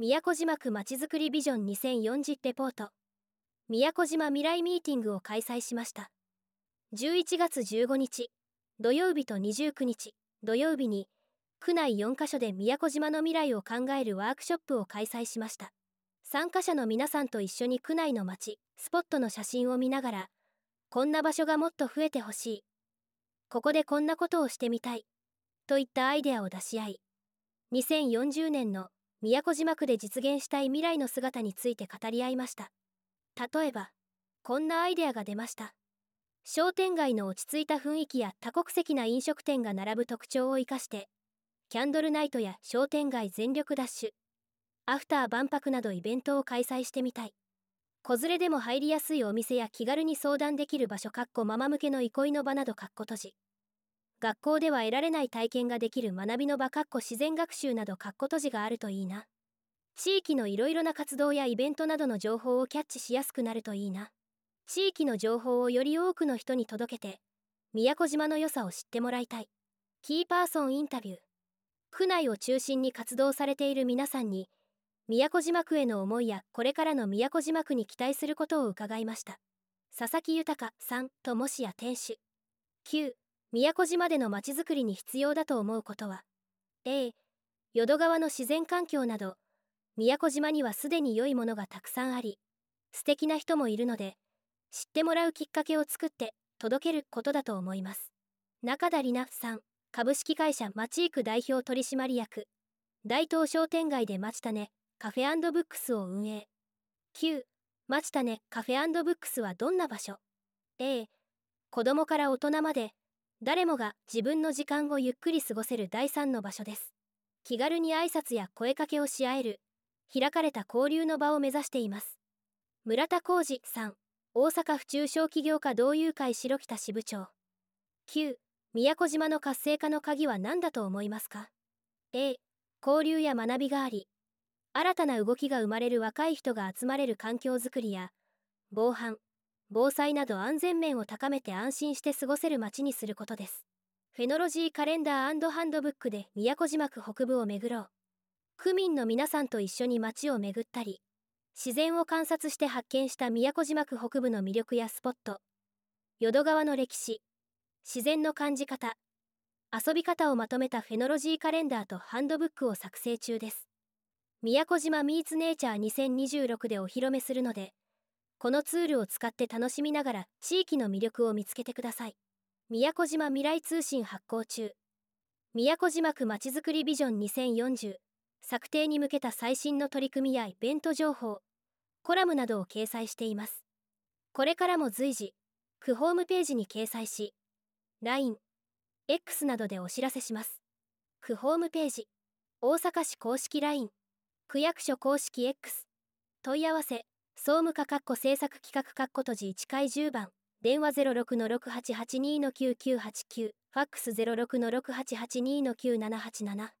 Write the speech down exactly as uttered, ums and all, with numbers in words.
宮古島区まちづくりビジョンにせんよんじゅうレポート。宮古島未来ミーティングを開催しました。じゅういちがつじゅうごにち土曜日とにじゅうくにち土曜日に区内よんカ所で宮古島の未来を考えるワークショップを開催しました。参加者の皆さんと一緒に区内の街スポットの写真を見ながら、こんな場所がもっと増えてほしい、ここでこんなことをしてみたいといったアイデアを出し合い、にせんよんじゅうねんの宮古島区で実現したい未来の姿について語り合いました。例えばこんなアイデアが出ました。商店街の落ち着いた雰囲気や多国籍な飲食店が並ぶ特徴を生かしてキャンドルナイトや商店街全力ダッシュ、アフター万博などイベントを開催してみたい。子連れでも入りやすいお店や気軽に相談できる場所かっこママ向けの憩いの場などかっこ閉じ、学校では得られない体験ができる学びの場かっこ自然学習などかっこ閉じがあるといいな。地域のいろいろな活動やイベントなどの情報をキャッチしやすくなるといいな。地域の情報をより多くの人に届けて宮古島の良さを知ってもらいたい。キーパーソンインタビュー。区内を中心に活動されている皆さんに宮古島区への思いやこれからの宮古島区に期待することを伺いました。佐々木豊さんともしや店主。きゅう宮古島でのまちづくりに必要だと思うことは A 淀川の自然環境など宮古島にはすでに良いものがたくさんあり素敵な人もいるので知ってもらうきっかけを作って届けることだと思います。中田里奈さん、株式会社まちいく代表取締役。大東商店街でまちたねカフェ&ブックスを運営。きゅうまちたねカフェ&ブックスはどんな場所？ A 子供から大人まで誰もが自分の時間をゆっくり過ごせる第三の場所です。気軽に挨拶や声かけをし合える開かれた交流の場を目指しています。村田浩二さん、大阪府中小企業家同友会白北支部長。きゅう宮古島の活性化の鍵は何だと思いますか？ A 交流や学びがあり新たな動きが生まれる若い人が集まれる環境づくりや防犯防災など安全面を高めて安心して過ごせる街にすることです。フェノロジーカレンダー&ハンドブックで宮古島区北部を巡ろう。区民の皆さんと一緒に街を巡ったり自然を観察して発見した宮古島区北部の魅力やスポット、淀川の歴史、自然の感じ方、遊び方をまとめたフェノロジーカレンダーとハンドブックを作成中です。宮古島ミーツネイチャーにせんにじゅうろくでお披露目するのでこのツールを使って楽しみながら地域の魅力を見つけてください。宮古島未来通信発行中。宮古島区まちづくりビジョンにせんよんじゅう策定に向けた最新の取り組みやイベント情報、コラムなどを掲載しています。これからも随時区ホームページに掲載し ライン、X などでお知らせします。区ホームページ、大阪市公式 ライン、区役所公式 X、問い合わせ総務課政策企画閉じいちかいじゅうばん、電話 ゼロろくのろくはちはちにのきゅうきゅうはちきゅう、ファックス ゼロろくのろくはちはちにのきゅうななはちなな。